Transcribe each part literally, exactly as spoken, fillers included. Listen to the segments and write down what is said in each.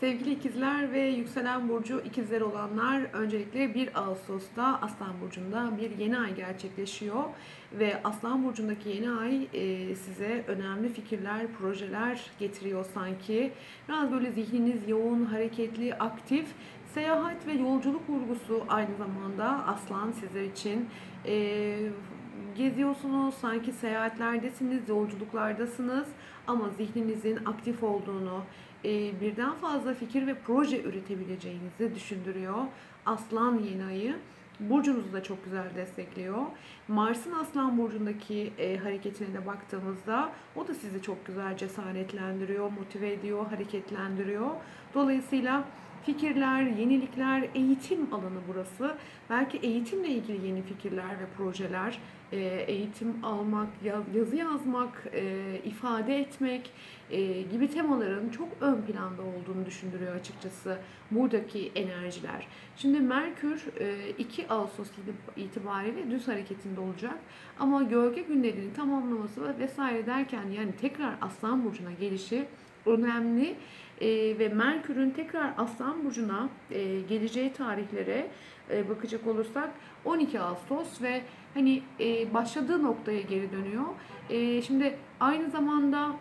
Sevgili ikizler ve yükselen burcu ikizler olanlar, öncelikle bir Ağustos'ta Aslan Burcu'nda bir yeni ay gerçekleşiyor. Ve Aslan Burcu'ndaki yeni ay e, size önemli fikirler, projeler getiriyor sanki. Biraz böyle zihniniz yoğun, hareketli, aktif, seyahat ve yolculuk vurgusu aynı zamanda Aslan sizler için. E, Geziyorsunuz, sanki seyahatlerdesiniz, yolculuklardasınız ama zihninizin aktif olduğunu, e, birden fazla fikir ve proje üretebileceğinizi düşündürüyor. Aslan yeni ayı burcunuzu da çok güzel destekliyor. Mars'ın Aslan burcundaki e, hareketine de baktığımızda o da sizi çok güzel cesaretlendiriyor, motive ediyor, hareketlendiriyor. Dolayısıyla fikirler, yenilikler, eğitim alanı burası. Belki eğitimle ilgili yeni fikirler ve projeler, e, eğitim almak, yazı yazmak, e, ifade etmek e, gibi temaların çok ön planda olduğunu düşündürüyor açıkçası buradaki enerjiler. Şimdi Merkür e, iki Ağustos itibariyle düz hareketinde olacak. Ama gölge günlerini tamamlaması vesaire derken, yani tekrar Aslan Burcu'na gelişi önemli. E, ve Merkür'ün tekrar Aslan Burcu'na e, geleceği tarihlere e, bakacak olursak on iki Ağustos ve hani e, başladığı noktaya geri dönüyor. E, şimdi aynı zamanda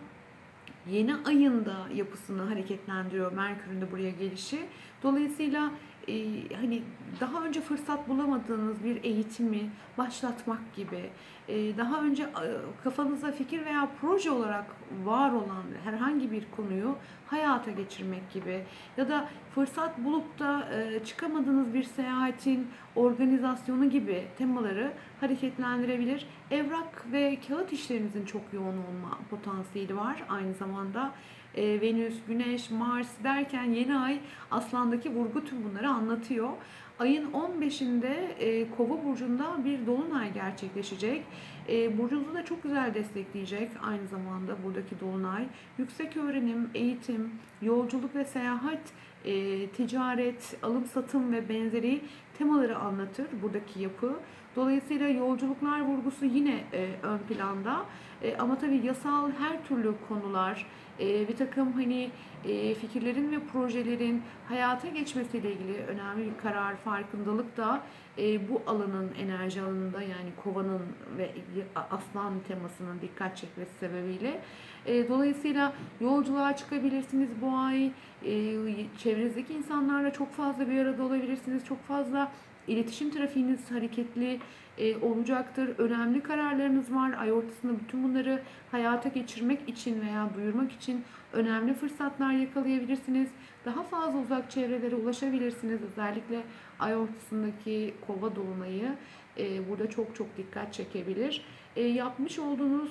yeni ayın da yapısını hareketlendiriyor Merkür'ün de buraya gelişi. Dolayısıyla e, hani daha önce fırsat bulamadığınız bir eğitimi başlatmak gibi, e, daha önce e, kafanızda fikir veya proje olarak var olan herhangi bir konuyu hayata geçirmek gibi ya da fırsat bulup da e, çıkamadığınız bir seyahatin organizasyonu gibi temaları hareketlendirebilir. Evrak ve kağıt işlerinizin çok yoğun olma potansiyeli var. Aynı zamanda e, Venüs, Güneş, Mars derken yeni ay Aslan'daki vurgu tüm bunları anlatıyor. Ayın on beşinde e, Kova burcunda bir dolunay gerçekleşecek. E, burcunuzu da çok güzel destekleyecek aynı zamanda buradaki dolunay. Yüksek öğrenim, eğitim, yolculuk ve seyahat, e, ticaret, alım satım ve benzeri temaları anlatır buradaki yapı. Dolayısıyla yolculuklar vurgusu yine e, ön planda. E, ama tabii yasal her türlü konular, e, bir takım hani e, fikirlerin ve projelerin hayata geçmesiyle ilgili önemli bir karar, farkındalık da e, bu alanın enerji alanında, yani kovanın ve aslan temasının dikkat çekmesi sebebiyle. E, dolayısıyla yolculuğa çıkabilirsiniz bu ay. E, çevrenizdeki insanlarla çok fazla bir arada olabilirsiniz. Çok fazla İletişim trafiğiniz hareketli e, olacaktır. Önemli kararlarınız var. Ay ortasında bütün bunları hayata geçirmek için veya duyurmak için önemli fırsatlar yakalayabilirsiniz. Daha fazla uzak çevrelere ulaşabilirsiniz. Özellikle ay ortasındaki kova dolunayı e, burada çok çok dikkat çekebilir. E, yapmış olduğunuz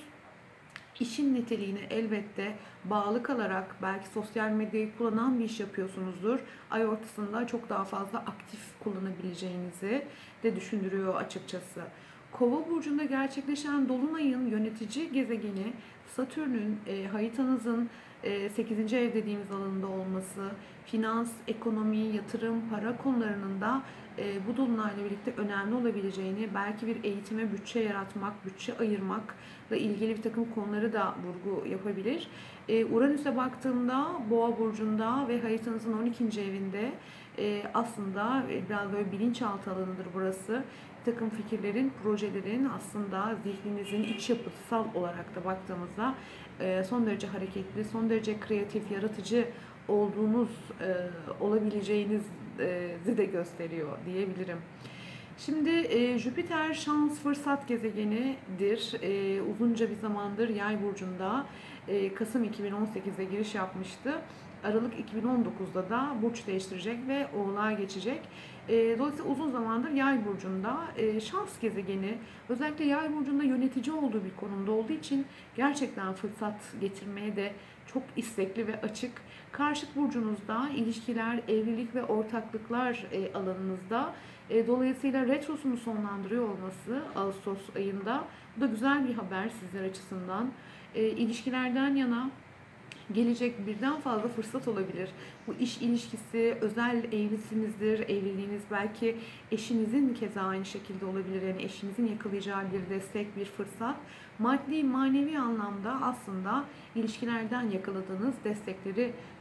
İşin niteliğine elbette bağlı kalarak, belki sosyal medyayı kullanan bir iş yapıyorsunuzdur. Ay ortasında çok daha fazla aktif kullanabileceğinizi de düşündürüyor açıkçası. Kova burcunda gerçekleşen dolunayın yönetici gezegeni Satürn'ün e, haritanızın e, sekizinci ev dediğimiz alanında olması, finans, ekonomi, yatırım, para konularının da e, bu dolunayla birlikte önemli olabileceğini, belki bir eğitime bütçe yaratmak, bütçe ayırmakla ilgili bir takım konuları da vurgu yapabilir. E, Uranüs'e baktığımda Boğa burcunda ve haritanızın on ikinci evinde e, aslında biraz böyle bilinçaltı alanıdır burası. Bir takım fikirlerin, projelerin aslında zihninizin iç yapısal olarak da baktığımızda e, son derece hareketli, son derece kreatif, yaratıcı olduğunuz, e, olabileceğinizi de gösteriyor diyebilirim. Şimdi e, Jüpiter şans fırsat gezegenidir. E, uzunca bir zamandır Yay burcunda, e, Kasım iki bin on sekizde giriş yapmıştı. Aralık iki bin on dokuzda da burç değiştirecek ve Oğlak'a geçecek. E, dolayısıyla uzun zamandır Yay burcunda e, şans gezegeni, özellikle Yay burcunda yönetici olduğu bir konumda olduğu için gerçekten fırsat getirmeye de çok istekli ve açık. Karşıt burcunuzda ilişkiler, evlilik ve ortaklıklar e, alanınızda. E, dolayısıyla retrosunu sonlandırıyor olması Ağustos ayında. Bu da güzel bir haber sizler açısından. E, ilişkilerden yana gelecek birden fazla fırsat olabilir. Bu iş ilişkisi, özel evlisinizdir, evliliğiniz belki eşinizin keza aynı şekilde olabilir. Yani eşinizin yakalayacağı bir destek, bir fırsat. Maddi, manevi anlamda aslında ilişkilerden yakaladığınız destekleri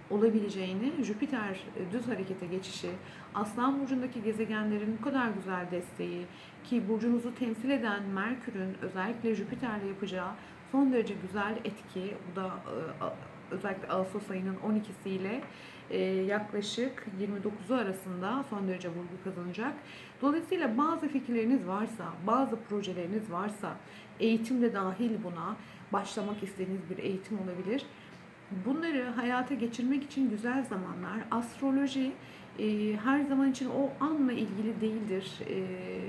olabileceğini, Jüpiter e, düz harekete geçişi, Aslan burcundaki gezegenlerin bu kadar güzel desteği ki burcunuzu temsil eden Merkür'ün özellikle Jüpiter'le yapacağı son derece güzel etki, bu da e, özellikle Ağustos ayının on ikisiyle e, yaklaşık yirmi dokuzu arasında son derece vurgu kazanacak. Dolayısıyla bazı fikirleriniz varsa, bazı projeleriniz varsa, eğitim de dahil buna, başlamak istediğiniz bir eğitim olabilir. Bunları hayata geçirmek için güzel zamanlar. Astroloji e, her zaman için o anla ilgili değildir. E,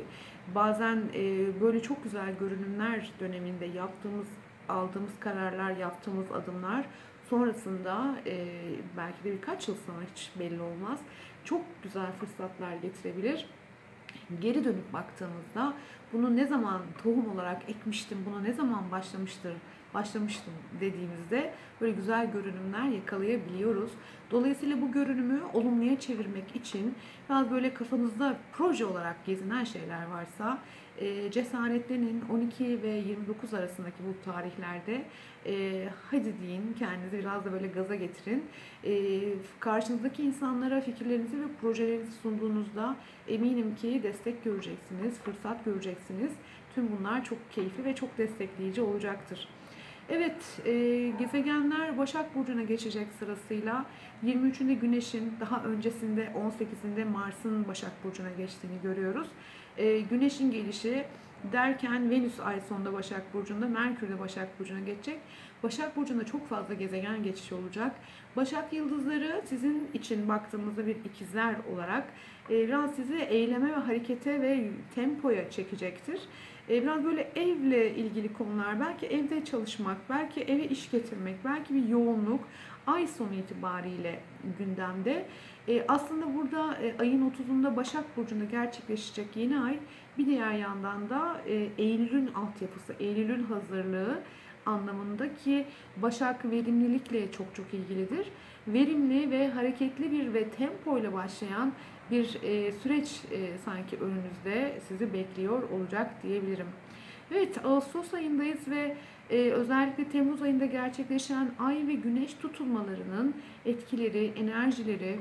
bazen e, böyle çok güzel görünümler döneminde yaptığımız, aldığımız kararlar, yaptığımız adımlar sonrasında e, belki de birkaç yıl sonra hiç belli olmaz. Çok güzel fırsatlar getirebilir. Geri dönüp baktığımızda bunu ne zaman tohum olarak ekmiştim, buna ne zaman başlamıştır, başlamıştım dediğimizde böyle güzel görünümler yakalayabiliyoruz. Dolayısıyla bu görünümü olumluya çevirmek için biraz böyle kafanızda proje olarak gezinen şeyler varsa e, cesaretlenin. on iki ve yirmi dokuz arasındaki bu tarihlerde e, hadi deyin, kendinizi biraz da böyle gaza getirin. E, karşınızdaki insanlara fikirlerinizi ve projelerinizi sunduğunuzda eminim ki destek göreceksiniz, fırsat göreceksiniz. Tüm bunlar çok keyifli ve çok destekleyici olacaktır. Evet, e, gezegenler Başak Burcu'na geçecek sırasıyla. yirmi üçünde Güneş'in, daha öncesinde on sekizinde Mars'ın Başak Burcu'na geçtiğini görüyoruz. E, Güneş'in gelişi derken Venüs ay sonunda Başak Burcu'nda, Merkür de Başak Burcu'na geçecek. Başak Burcu'nda çok fazla gezegen geçişi olacak. Başak yıldızları sizin için baktığımızda bir ikizler olarak e, biraz sizi eyleme ve harekete ve tempoya çekecektir. E, biraz böyle evle ilgili konular, belki evde çalışmak, belki eve iş getirmek, belki bir yoğunluk ay sonu itibariyle gündemde. E, aslında burada e, ayın otuzunda Başak Burcu'nda gerçekleşecek yeni ay, bir diğer yandan da e, Eylül'ün altyapısı, Eylül'ün hazırlığı anlamında ki Başak verimlilikle çok çok ilgilidir. Verimli ve hareketli bir ve tempoyla başlayan bir e, süreç e, sanki önünüzde sizi bekliyor olacak diyebilirim. Evet, Ağustos ayındayız ve e, özellikle Temmuz ayında gerçekleşen ay ve güneş tutulmalarının etkileri, enerjileri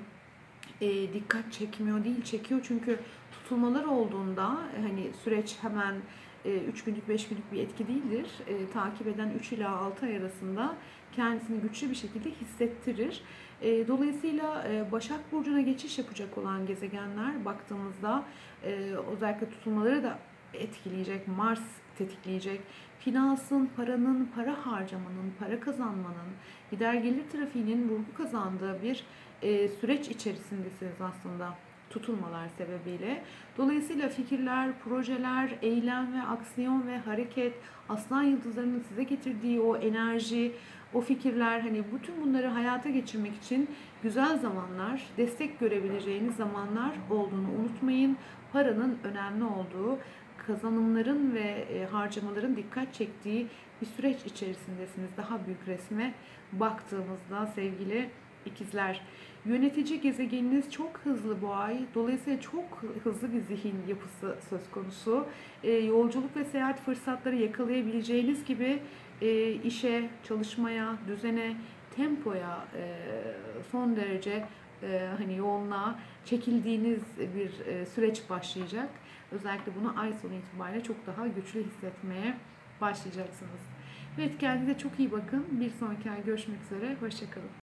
e, dikkat çekmiyor değil, çekiyor çünkü tutulmalar olduğunda hani süreç hemen üç günlük beş günlük bir etki değildir. E, takip eden üç ila altı ay arasında kendisini güçlü bir şekilde hissettirir. E, dolayısıyla e, Başak Burcu'na geçiş yapacak olan gezegenler baktığımızda e, özellikle tutulmaları da etkileyecek, Mars tetikleyecek. Finansın, paranın, para harcamanın, para kazanmanın, gider gelir trafiğinin vurgu kazandığı bir e, süreç içerisindesiniz aslında tutulmalar sebebiyle. Dolayısıyla fikirler, projeler, eylem ve aksiyon ve hareket, aslan yıldızlarının size getirdiği o enerji, o fikirler, hani bütün bunları hayata geçirmek için güzel zamanlar, destek görebileceğiniz zamanlar olduğunu unutmayın. Paranın önemli olduğu, kazanımların ve harcamaların dikkat çektiği bir süreç içerisindesiniz. Daha büyük resme baktığımızda sevgili ikizler. Yönetici gezegeniniz çok hızlı bu ay. Dolayısıyla çok hızlı bir zihin yapısı söz konusu. E, yolculuk ve seyahat fırsatları yakalayabileceğiniz gibi e, işe, çalışmaya, düzene, tempoya e, son derece e, hani yoğunluğa çekildiğiniz bir e, süreç başlayacak. Özellikle bunu ay sonu itibariyle çok daha güçlü hissetmeye başlayacaksınız. Evet, kendinize çok iyi bakın. Bir sonraki ay görüşmek üzere. Hoşça kalın.